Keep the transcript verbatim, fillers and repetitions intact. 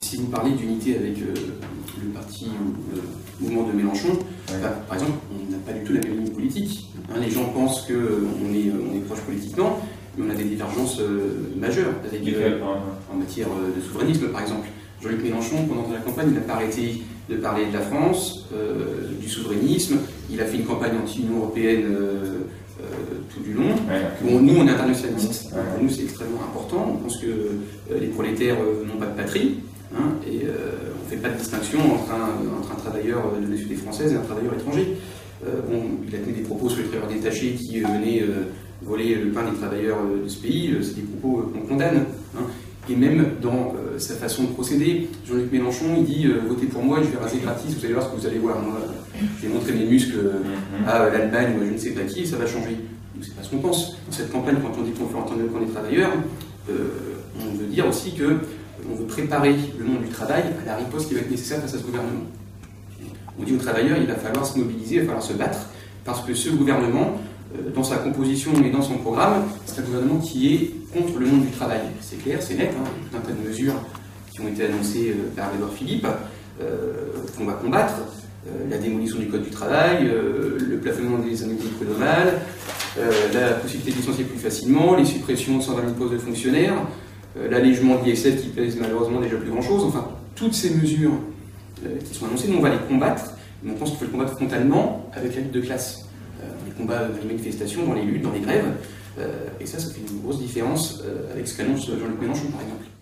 Si vous parlez d'unité avec euh, le parti ou le mouvement de Mélenchon, ouais. bah, par exemple, on n'a pas du tout la même ligne politique. Hein, les gens pensent qu'on est, on est proche politiquement, mais on a des divergences euh, majeures avec, euh, en matière de souverainisme, par exemple. Jean-Luc Mélenchon, pendant la campagne, il n'a pas arrêté de parler de la France, euh, du souverainisme. Il a fait une campagne anti-Union européenne euh, euh, tout du long. Ouais. Bon, nous, on est internationalistes. Ouais. Pour nous, c'est extrêmement important. On pense que euh, les prolétaires euh, n'ont pas de patrie. Hein, et euh, on ne fait pas de distinction entre un, entre un travailleur de la société française et un travailleur étranger. Euh, bon, il a tenu des propos sur les travailleurs détachés qui euh, venaient euh, voler le pain des travailleurs euh, de ce pays. Euh, c'est des propos euh, qu'on condamne. Hein. Et même dans euh, sa façon de procéder, Jean-Luc Mélenchon, il dit euh, « Votez pour moi, je vais raser gratis, vous allez voir ce que vous allez voir. Moi, je vais montrer mes muscles euh, à l'Allemagne ou à je ne sais pas qui, et ça va changer. » Donc c'est pas ce qu'on pense. Dans cette campagne, quand on dit qu'on fait entendre le camp des travailleurs, euh, on veut dire aussi que on veut préparer le monde du travail à la riposte qui va être nécessaire face à ce gouvernement. On dit aux travailleurs, il va falloir se mobiliser, il va falloir se battre, parce que ce gouvernement, euh, dans sa composition et dans son programme, c'est un gouvernement qui est contre le monde du travail. C'est clair, c'est net, hein, tout un tas de mesures qui ont été annoncées euh, par Édouard Philippe, euh, qu'on va combattre, euh, la démolition du code du travail, euh, le plafonnement des indemnités prud'homales, euh, la possibilité de licencier plus facilement, les suppressions de cent vingt mille postes de fonctionnaires, l'allègement de l'I S F qui pèse malheureusement déjà plus grand-chose, enfin, toutes ces mesures euh, qui sont annoncées, nous on va les combattre, mais on pense qu'il faut les combattre frontalement avec la lutte de classe. Euh, on les combat dans les manifestations, dans les luttes, dans les grèves, euh, et ça, ça fait une grosse différence euh, avec ce qu'annonce Jean-Luc Mélenchon, par exemple.